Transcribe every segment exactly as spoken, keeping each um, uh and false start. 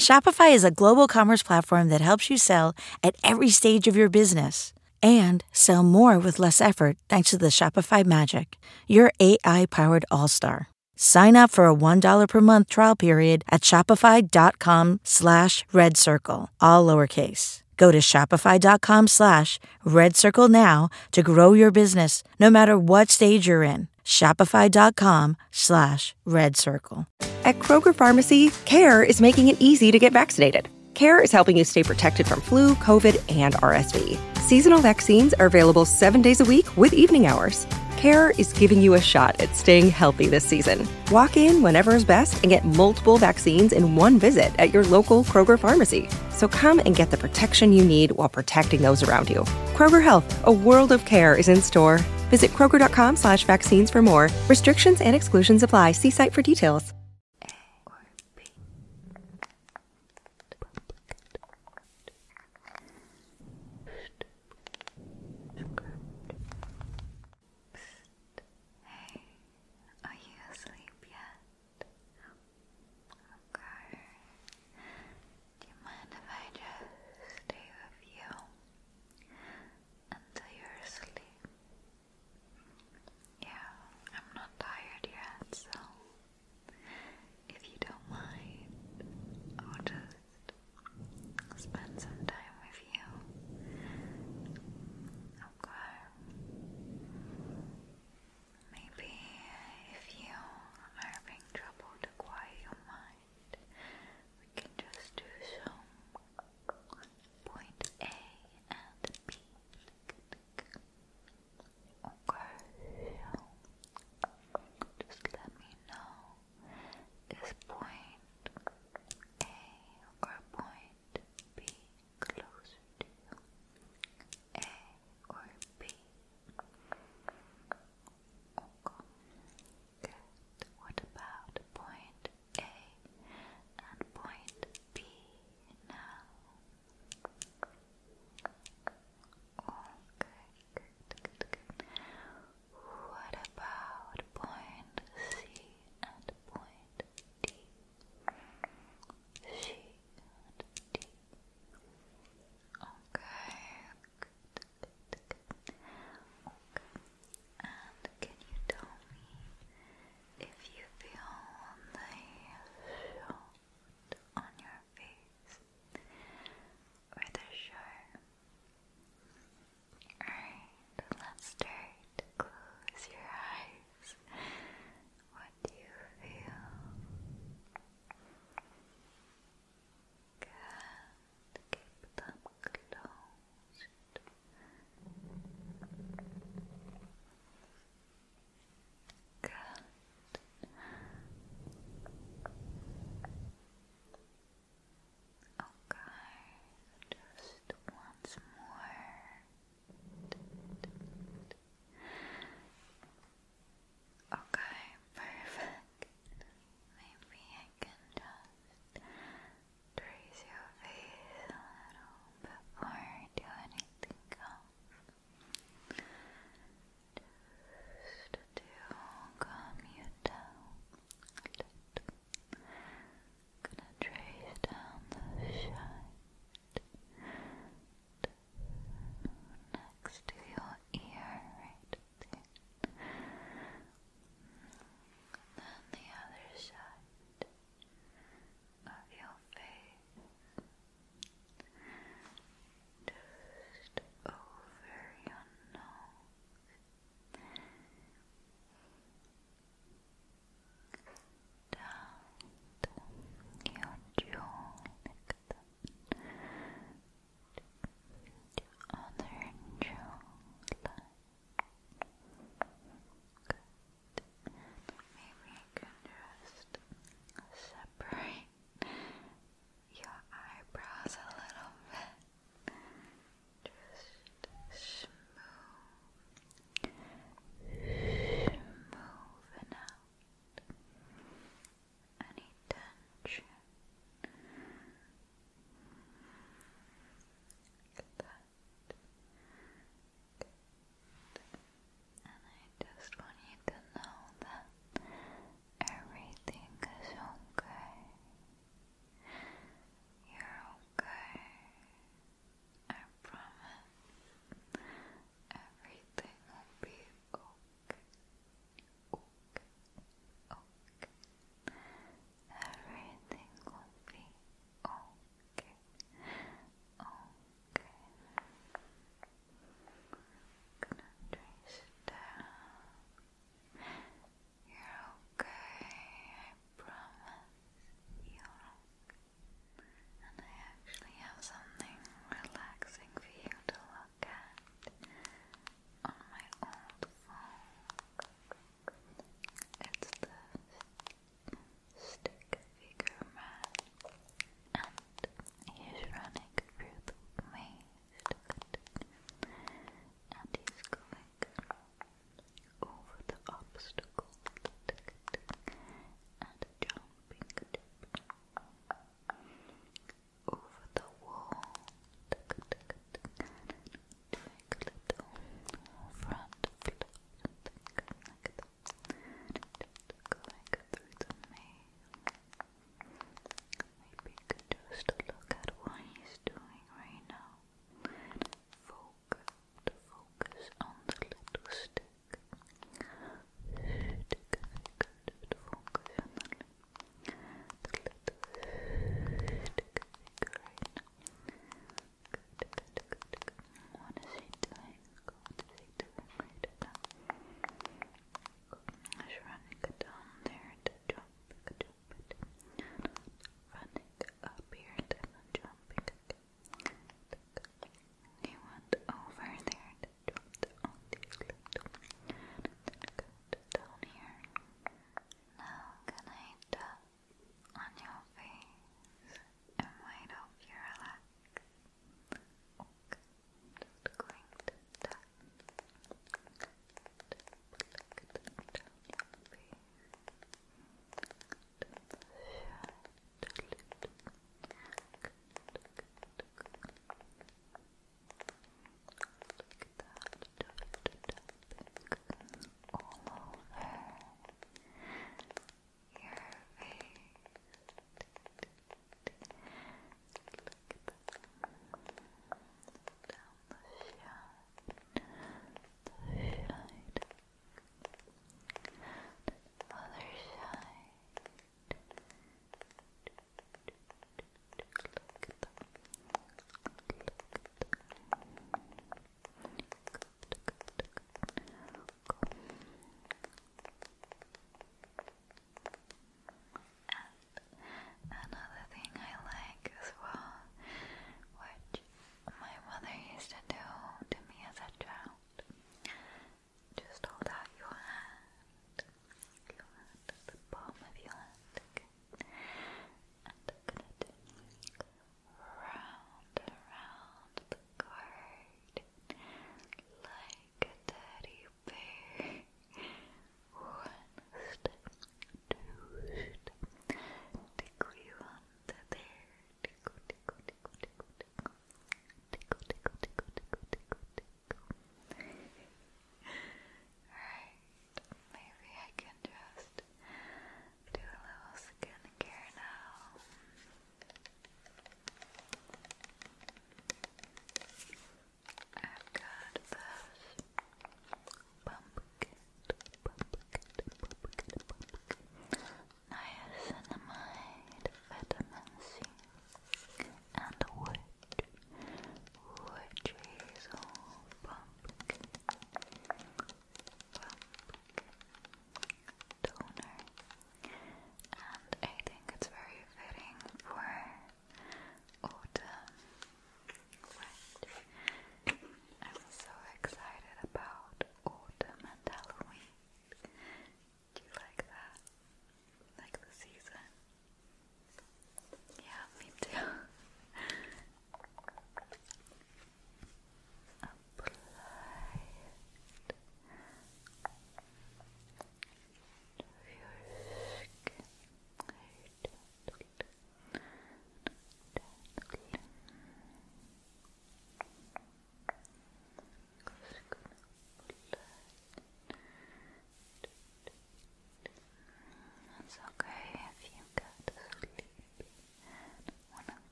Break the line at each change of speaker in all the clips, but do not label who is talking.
Shopify is a global commerce platform that helps you sell at every stage of your business and sell more with less effort thanks to the Shopify Magic, your A I-powered all-star. Sign up for a one dollar per month trial period at shopify.com slash red circle, all lowercase. Go to shopify.com slash red circle now to grow your business no matter what stage you're in. Shopify.com slash red circle.
At Kroger Pharmacy, CARE is making it easy to get vaccinated. CARE is helping you stay protected from flu, COVID, and R S V. Seasonal vaccines are available seven days a week with evening hours. CARE is giving you a shot at staying healthy this season. Walk in whenever is best and get multiple vaccines in one visit at your local Kroger Pharmacy. So come and get the protection you need while protecting those around you. Kroger Health, a world of care is in store. Visit kroger.com slash vaccines for more. Restrictions and exclusions apply. See site for details.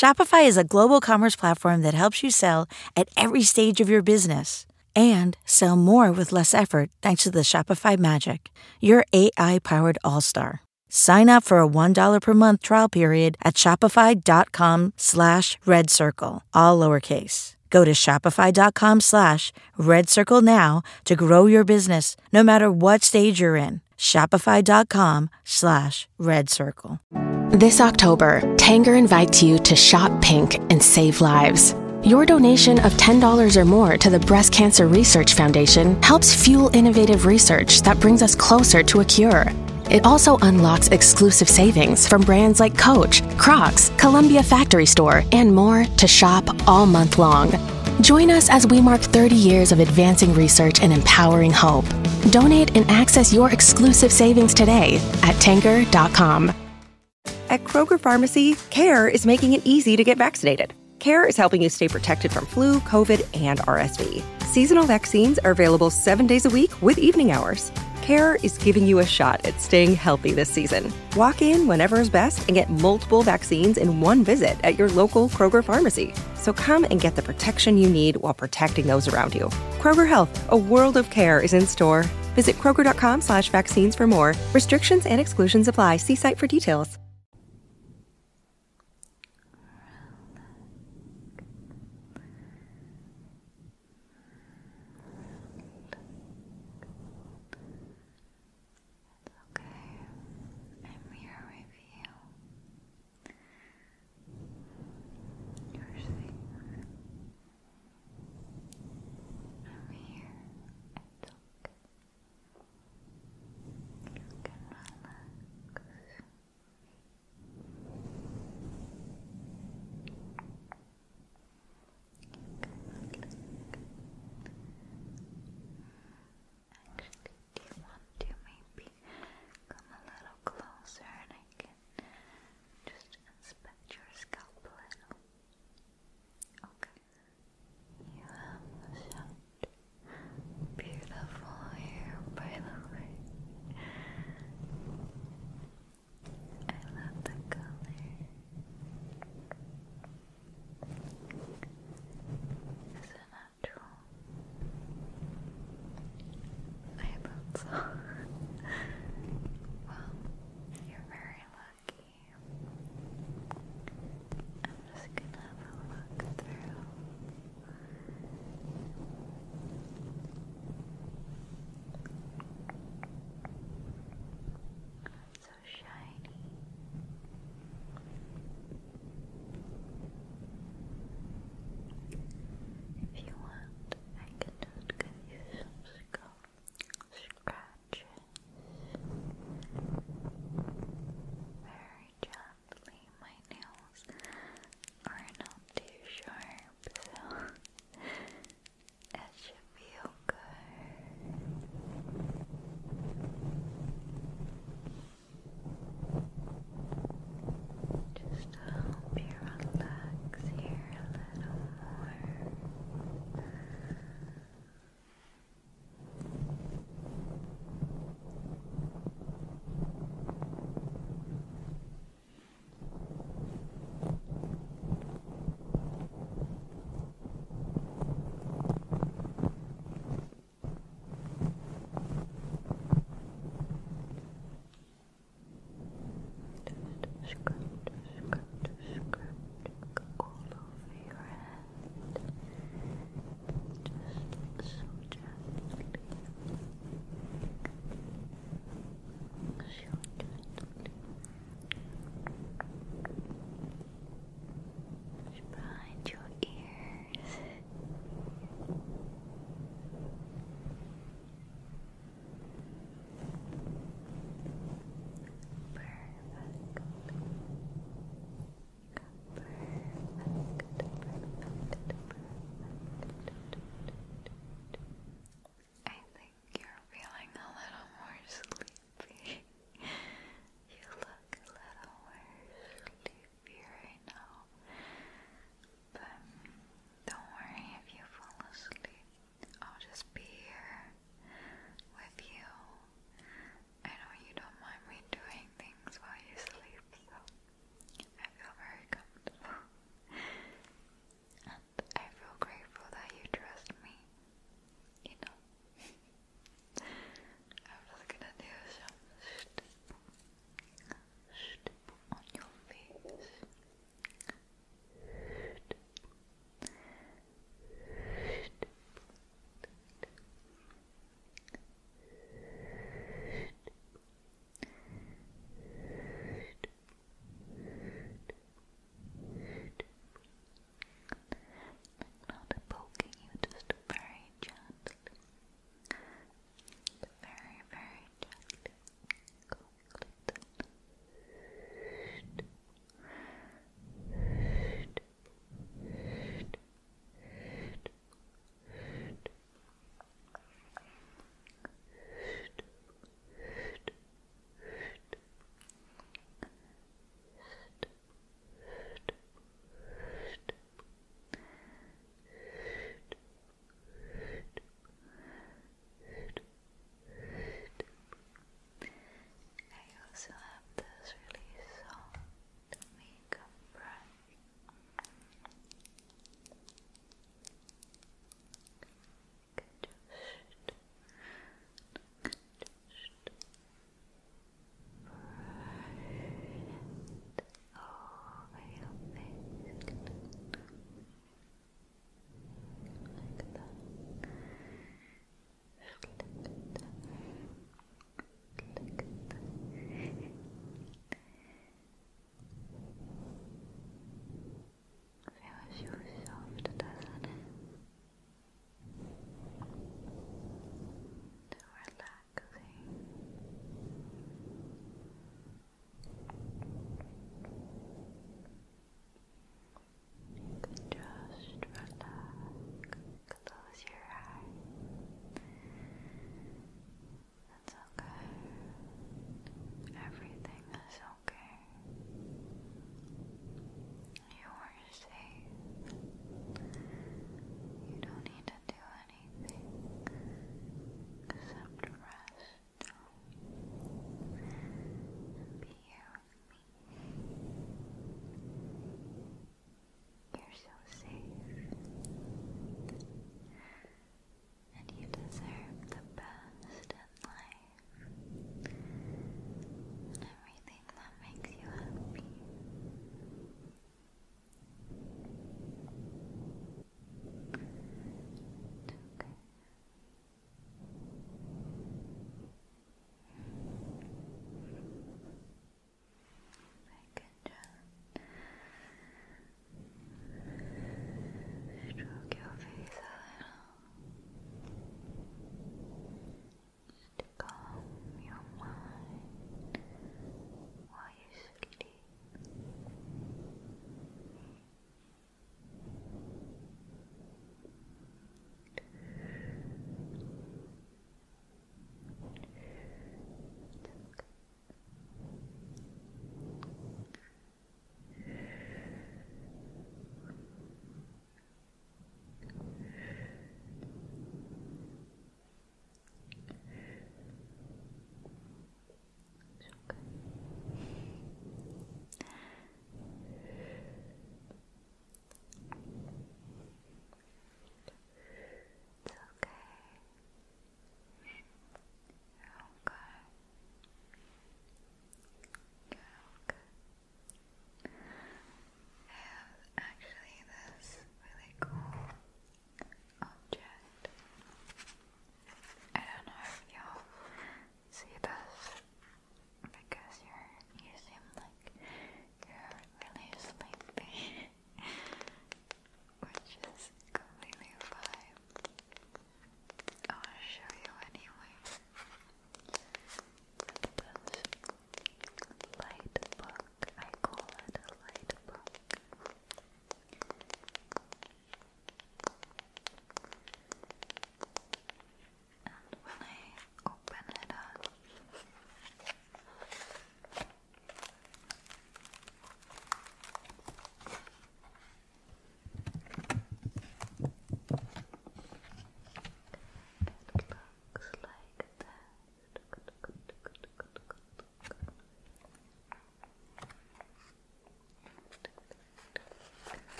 Shopify is a global commerce platform that helps you sell at every stage of your business and sell more with less effort thanks to the Shopify Magic, your A I-powered all-star. Sign up for a one dollar per month trial period at shopify.com slash red circle, all lowercase. Go to shopify.com slash red circle now to grow your business no matter what stage you're in. Shopify.com slash red circle.
This October, Tanger invites you to shop pink and save lives. Your donation of ten dollars or more to the Breast Cancer Research Foundation helps fuel innovative research that brings us closer to a cure. It also unlocks exclusive savings from brands like Coach, Crocs, Columbia Factory Store, and more to shop all month long. Join us as we mark thirty years of advancing research and empowering hope. Donate and access your exclusive savings today at tanger dot com.
At Kroger Pharmacy, CARE is making it easy to get vaccinated. CARE is helping you stay protected from flu, COVID, and R S V. Seasonal vaccines are available seven days a week with evening hours. CARE is giving you a shot at staying healthy this season. Walk in whenever is best and get multiple vaccines in one visit at your local Kroger pharmacy. So come and get the protection you need while protecting those around you. Kroger Health, a world of care is in store. Visit kroger.com slash vaccines for more. Restrictions and exclusions apply. See site for details.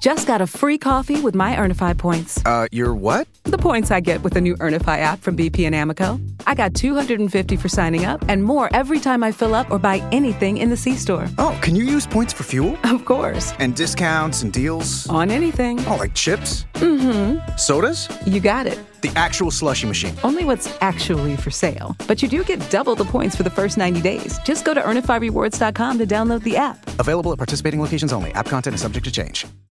Just got a free coffee with my Earnify points.
Uh, your what?
The points I get with the new Earnify app from B P and Amoco. I got two hundred fifty for signing up and more every time I fill up or buy anything in the C-store.
Oh, can you use points for fuel?
Of course.
And discounts and deals?
On anything.
Oh, like chips?
Mm-hmm.
Sodas?
You got it.
The actual slushie machine.
Only what's actually for sale. But you do get double the points for the first ninety days. Just go to earnify rewards dot com to download the app.
Available at participating locations only. App content is subject to change.